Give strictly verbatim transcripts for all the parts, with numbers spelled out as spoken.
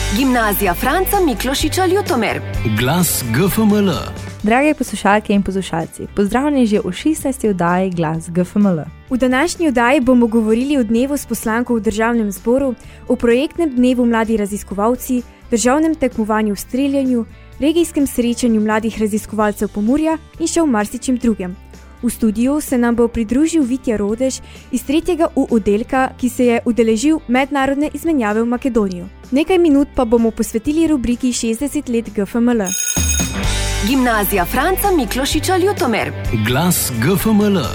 Gimnazija Franca Miklošiča Ljutomer. Glas G F M L. Drage poslušalke in poslušalci, pozdravljeni že v šestnajsti oddaji Glas G F M L. V današnji oddaji bomo govorili o dnevu s poslanko v državnem zboru, o projektnem dnevu mladi raziskovalci, državnem tekmovanju v streljanju, regijskem srečanju mladih raziskovalcev Pomurja in še v marsičem drugem. V studiu se nam bo pridružil Vitja Rodež iz tretjega U oddelka, ki se je udeležil mednarodne izmenjave v Makedonijo. Nekaj minut pa bomo posvetili rubriki šestdeset let G F M L. Gimnazija Franca Miklošiča Ljutomer. Glas G F M L.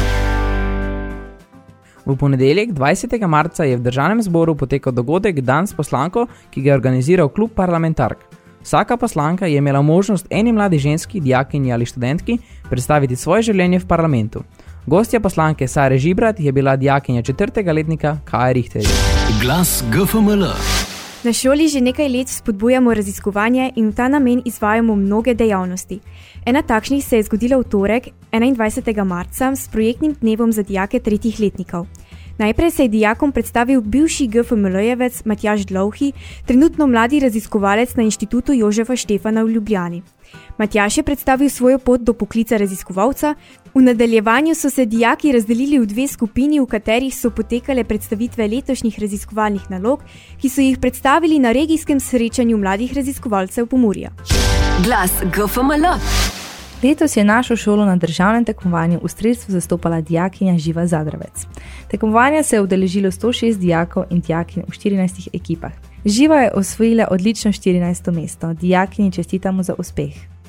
V ponedeljek, dvajsetega marca, je v državnem zboru potekal dogodek Dan s poslanko, ki ga je organiziral klub parlamentark. Vsaka poslanka je imela možnost eni mladi ženski, dijakinji ali študentki predstaviti svoje življenje v parlamentu. Gostja poslanke Sare Žibrat je bila dijakinja četrtega letnika Kaja Richterja. Glas G F M L. Na šoli že nekaj let spodbujamo raziskovanje in v ta namen izvajamo mnoge dejavnosti. Ena takšnih se je zgodila v torek, enaindvajsetega marca, s projektnim dnevom za dijake tretjih letnikov. Najprej se je dijakom predstavil bivši G F M L-jevec Matjaž Dlouhi, trenutno mladi raziskovalec na Inštitutu Jožefa Štefana v Ljubljani. Matjaž je predstavil svojo pot do poklica raziskovalca. V nadaljevanju so se dijaki razdelili v dve skupini, v katerih so potekale predstavitve letošnjih raziskovalnih nalog, ki so jih predstavili na regijskem srečanju mladih raziskovalcev Pomurja. Glas G F M L. Letos je našo šolo na državnem tekmovanju v strelstvu zastopala dijakinja Živa Zadravec. Tekmovanja se je udeležilo sto šest dijakov in dijakinj v štirinajstih ekipah. Živa je osvojila odlično štirinajsto mesto. Dijakinji čestitamo za uspeh.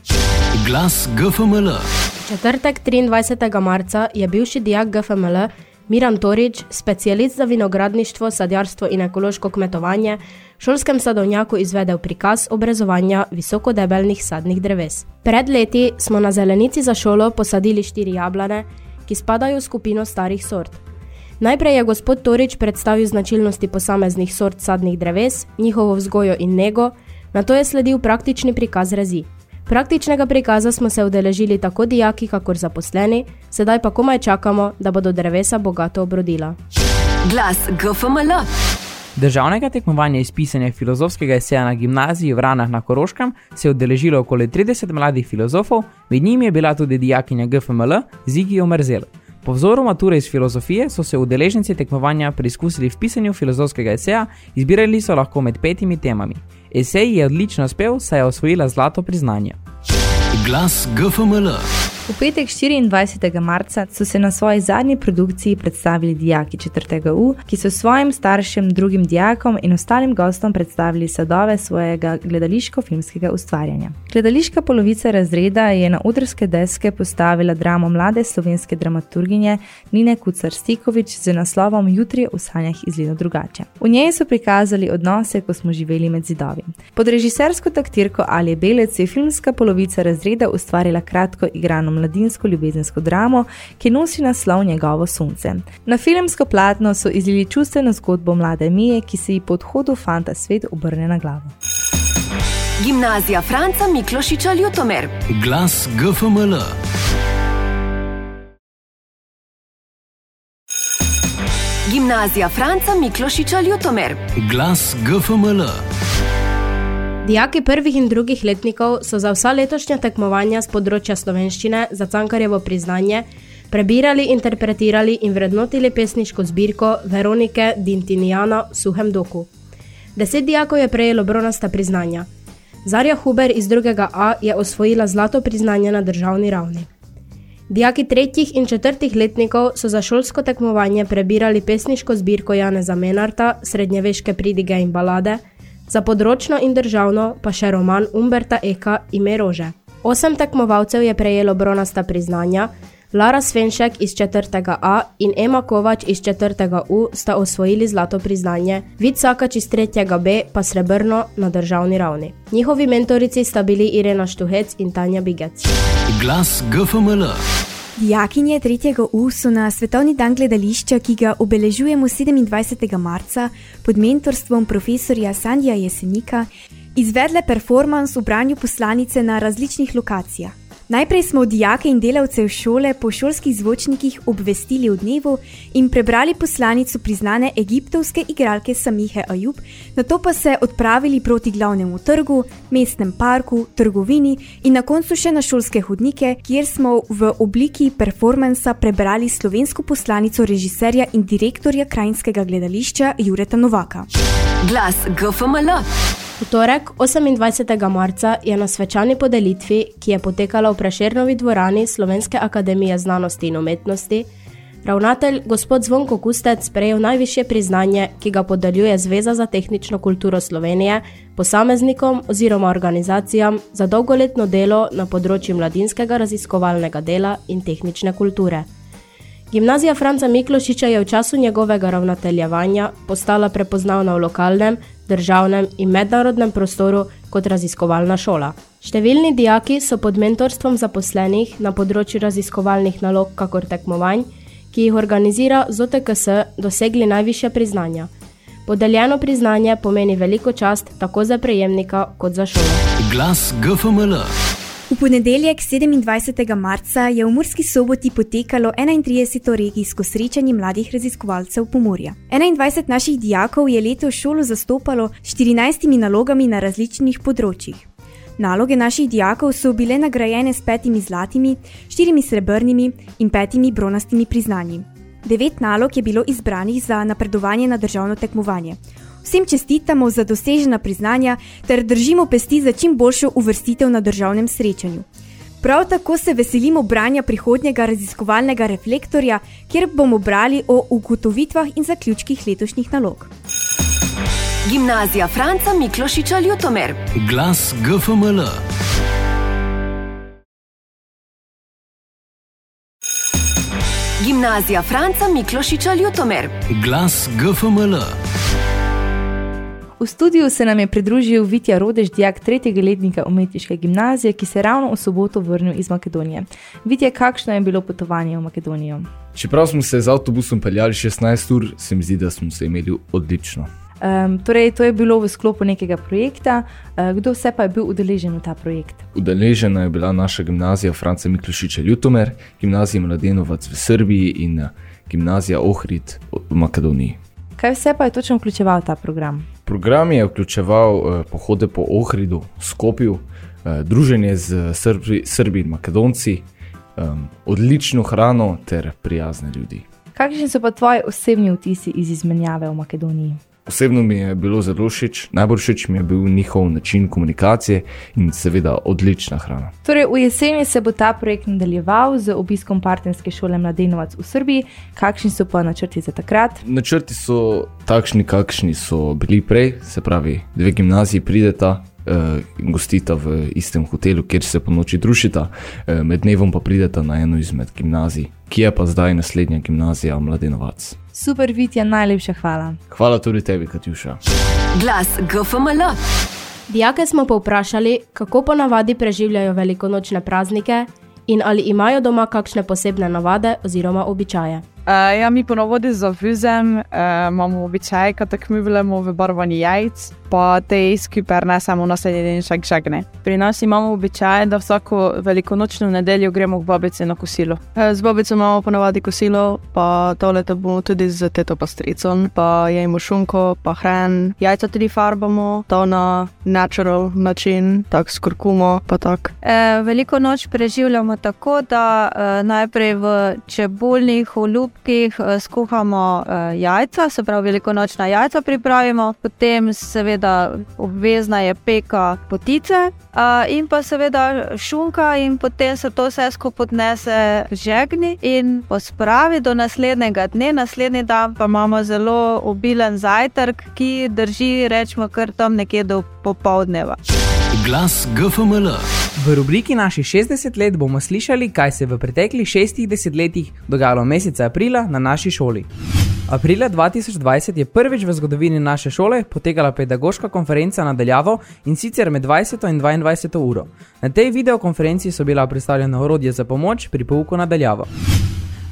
Glas G F M L. Četrtek, triindvajsetega marca, je bivši dijak G F M L Miran Torič, specialist za vinogradništvo, sadjarstvo in ekološko kmetovanje, v šolskem sadovnjaku izvedel prikaz obrezovanja visokodebelnih sadnih dreves. Pred leti smo na zelenici za šolo posadili štiri jablane, ki spadajo v skupino starih sort. Najprej je gospod Torič predstavil značilnosti posameznih sort sadnih dreves, njihovo vzgojo in nego, nato je sledil praktični prikaz rezi. Praktičnega prikaza smo se udeležili tako dijaki kakor zaposleni, sedaj pa komaj čakamo, da bodo drevesa bogato obrodila. Glas G F M L. Državnega tekmovanja iz pisanja filozofskega eseja na gimnaziji v Vranah na Koroškem se je udeležilo okoli trideset mladih filozofov, med njimi je bila tudi dijakinja G F M L Zigija Merzel. Po vzoru mature iz filozofije so se udeleženci tekmovanja preizkusili v pisanju filozofskega eseja, izbirali so lahko med petimi temami. Esej je odlično uspel, saj je osvojila zlato priznanje. Glas G F M L. V petek štiriindvajsetega marca so se na svoji zadnji produkciji predstavili dijaki četrtega U, ki so svojim staršem, drugim dijakom in ostalim gostom predstavili sadove svojega gledališko-filmskega ustvarjanja. Gledališka polovica razreda je na odrske deske postavila dramo mlade slovenske dramaturginje Nine Kucar-Stiković z naslovom Jutri v sanjah izgleda drugače. V njej so prikazali odnose, ko smo živeli med zidovi. Pod režisersko taktirko Alje Belec je filmska polovica razreda ustvarila kratko igrano mladinsko ljubezensko dramo, ki nosi naslov Njegovo sonce. Na filmsko platno so izlili čustveno zgodbo mlade Mije, ki se ji po odhodu fanta svet obrne na glavo. Gimnazija Franca Miklošiča Ljutomer. Glas G F M L. Gimnazija Franca Miklošiča Ljutomer. Glas G F M L. Dijaki prvih in drugih letnikov so za vsa letošnja tekmovanja z področja slovenščine za Cankarjevo priznanje prebirali, interpretirali in vrednotili pesniško zbirko Veronike Dintinjana v Suhem doku. Deset dijakov je prejelo bronasta priznanja. Zarja Huber iz drugega A je osvojila zlato priznanje na državni ravni. Dijaki tretjih in četrtih letnikov so za šolsko tekmovanje prebirali pesniško zbirko Janeza Menarta, srednjeveške pridige in balade, za področno in državno pa še roman Umberta Eka Ime rože. Osem tekmovalcev je prejelo bronasta priznanja, Lara Svenšek iz četrtega A in Ema Kovač iz četrtega U sta osvojili zlato priznanje, Vid Sakač iz tretjega B pa srebrno na državni ravni. Njihovi mentorici sta bili Irena Štuhec in Tanja Bigec. Glas G F M L. Dijakinje tretjega U so na Svetovni dan gledališča, ki ga obeležujemo sedemindvajsetega marca pod mentorstvom profesorja Sandija Jesenika, izvedle performans v branju poslanice na različnih lokacijah. Najprej smo dijake in delavce v šole po šolskih zvočnikih obvestili o dnevu in prebrali poslanico priznane egiptovske igralke Samihe Ajub, nato pa se odpravili proti glavnemu trgu, mestnem parku, trgovini in na koncu še na šolske hodnike, kjer smo v obliki performansa prebrali slovensko poslanico režiserja in direktorja krajinskega gledališča Jureta Novaka. Glas G F M L. V torek, osemindvajsetega marca, je na svečani podelitvi, ki je potekala v Prešernovi dvorani Slovenske akademije znanosti in umetnosti, ravnatelj gospod Zvonko Kustec prejel najvišje priznanje, ki ga podeljuje Zveza za tehnično kulturo Slovenije, posameznikom oziroma organizacijam za dolgoletno delo na področju mladinskega raziskovalnega dela in tehnične kulture. Gimnazija Franca Miklošiča je v času njegovega ravnateljevanja postala prepoznavna v lokalnem, državnem in mednarodnem prostoru kot raziskovalna šola. Številni dijaki so pod mentorstvom zaposlenih na področju raziskovalnih nalog kakor tekmovanj, ki jih organizira Z O T K S, dosegli najvišja priznanja. Podeljeno priznanje pomeni veliko čast tako za prejemnika kot za šolo. Glas G F M L. V ponedeljek, sedemindvajsetega marca, je v Murski Soboti potekalo enaintrideseto regijsko srečanje mladih raziskovalcev Pomurja. enaindvajset naših dijakov je letos šolo zastopalo s štirinajstimi nalogami na različnih področjih. Naloge naših dijakov so bile nagrajene s petimi zlatimi, štirimi srebrnimi in petimi bronastimi priznanji. Devet nalog je bilo izbranih za napredovanje na državno tekmovanje. Vsem čestitamo za dosežena priznanja ter držimo pesti za čim boljšo uvrstitev na državnem srečanju. Prav tako se veselimo branja prihodnjega raziskovalnega reflektorja, kjer bomo brali o ugotovitvah in zaključkih letošnjih nalog. Gimnazija Franca Miklošiča Ljutomer. Glas G F M L. Gimnazija Franca Miklošiča Ljutomer. Glas G F M L. V studiu se nam je pridružil Vitja Rodež, dijak tretjega letnika umetniške gimnazije, ki se je ravno v soboto vrnil iz Makedonije. Vitja, kakšno je bilo potovanje v Makedonijo? Čeprav smo se z avtobusom peljali šestnajst ur, se mi zdi, da smo se imeli odlično. Um, torej, to je bilo v sklopu nekega projekta. Uh, kdo vse pa je bil udeležen v ta projekt? Udeležena je bila naša gimnazija Franca Miklošiča Ljutomer, gimnazija Mladenovac v Srbiji in gimnazija Ohrid v Makedoniji. Kaj vse pa je točno vključeval ta program? Program je vključeval uh, pohode po Ohridu, Skopju, uh, druženje z Srbi, Srbi in Makedonci, um, odlično hrano ter prijazne ljudi. Kakšni so pa tvoji osebni vtisi iz izmenjave v Makedoniji? Osebno mi je bilo zelo všeč, najbolj všeč mi je bil njihov način komunikacije in seveda odlična hrana. Torej, v jeseni se bo ta projekt nadaljeval z obiskom partnerske šole Mladenovac v Srbiji. Kakšni so pa načrti za takrat? Načrti so takšni, kakšni so bili prej, se pravi, dve gimnaziji prideta in gostita v istem hotelu, kjer se po noči družita, med dnevom pa prideta na eno izmed gimnazij, ki je pa zdaj naslednja gimnazija Mladenovac. Super, Vitja, najlepša hvala. Hvala tudi tebi, Katjuša. Glas G F M L. Dijake smo povprašali, kako ponavadi preživljajo velikonočne praznike in ali imajo doma kakšne posebne navade oziroma običaje. Uh, ja, mi ponovadi za vizem uh, imamo običaj, kad takmivljamo v barvanju jajc, pa te skupaj nesemo naslednji dan še k žegne. Pri nas imamo običaj, da vsako velikonočno nedeljo gremo k babici na kosilo. Uh, z babico imamo ponovadi kosilo, pa to leto bomo tudi z teto pastricom, pa jemo šunko, pa hran. Jajca tudi farbamo, to na natural način, tak s kurkumo, pa tak. Uh, veliko noč preživljamo tako, da uh, najprej v čebulnih olupkih skuhamo uh, jajca, se pravi velikonočna jajca pripravimo, potem seveda obvezna je peka potice uh, in pa seveda šunka in potem se to vse skupaj odnese k žegni in pospravi do naslednjega dne. Naslednji dan pa imamo zelo obilen zajtrk, ki drži, rečemo, kar tam nekje do popoldneva. Glas G F M L. V rubriki naših šestdeset let bomo slišali, kaj se v preteklih šestih desetletjih dogajalo meseca aprila na naši šoli. Aprila dva tisoč dvajset je prvič v zgodovini naše šole potekala pedagoška konferenca na daljavo in sicer med dvajseto in dvaindvajseto uro. Na tej videokonferenci so bila predstavljena orodje za pomoč pri pouku na daljavo.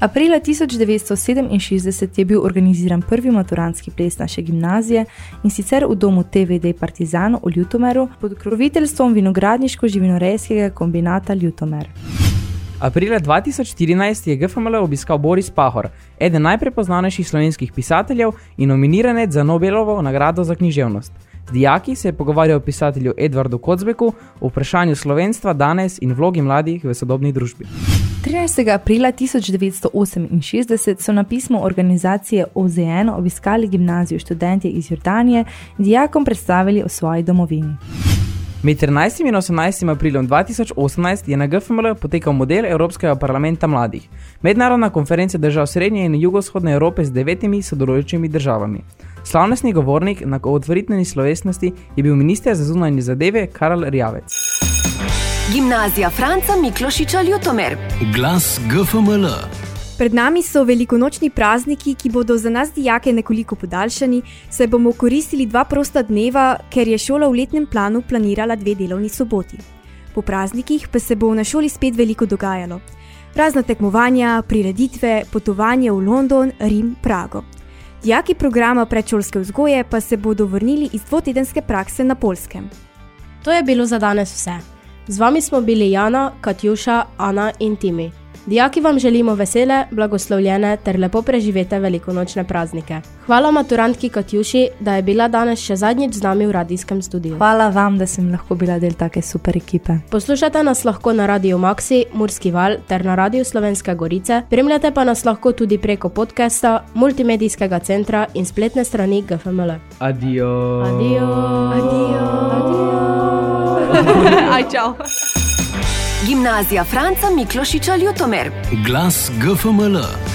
Aprila tisoč devetsto sedeminšestdeset je bil organiziran prvi maturantski ples naše gimnazije in sicer v domu T V D Partizan v Ljutomeru pod pokroviteljstvom vinogradniško-živinorejskega kombinata Ljutomer. Aprila dva tisoč štirinajst je G F M L obiskal Boris Pahor, eden najprepoznanejših slovenskih pisateljev in nominiranec za Nobelovo nagrado za književnost. Z dijaki se je pogovarjal o pisatelju Edvardu Kocbeku o vprašanju slovenstva danes in vlogi mladih v sodobni družbi. trinajstega aprila tisoč devetsto oseminšestdeset so na pismo organizacije O Z N obiskali gimnazijo študentje iz Jordanije in dijakom predstavili o svoji domovini. Med trinajstim in osemnajstim aprilom dva tisoč osemnajst je na G F M L potekal model Evropskega parlamenta mladih, mednarodna konferenca držav Srednje in Jugovzhodne Evrope z devetimi sodelujočimi državami. Slavnostni govornik na otvoritveni slovesnosti je bil minister za zunanje zadeve Karl Rjavec. Gimnazija Franca Miklošiča Ljutomer. Glas G F M L. Pred nami so velikonočni prazniki, ki bodo za nas dijake nekoliko podaljšani, saj bomo koristili dva prosta dneva, ker je šola v letnem planu planirala dve delovni soboti. Po praznikih pa se bo na šoli spet veliko dogajalo. Razna tekmovanja, prireditve, potovanje v London, Rim, Prago. Dijaki programa predšolske vzgoje pa se bodo vrnili iz dvotedenske prakse na Poljskem. To je bilo za danes vse. Z vami smo bili Jana, Katjuša, Ana in Timi. Dijaki vam želimo vesele, blagoslovljene ter lepo preživete velikonočne praznike. Hvala maturantki Katjuši, da je bila danes še zadnjič z nami v radijskem studiu. Hvala vam, da sem lahko bila del take super ekipe. Poslušate nas lahko na Radiu Maxi, Murski val ter na Radiu Slovenske Gorice, spremljate pa nas lahko tudi preko podcasta, multimedijskega centra in spletne strani G F M L. Adijo. Adijo. Adijo. Aj, čau. Gimnazija Franca Miklošiča Ljutomer. Glas G F M L.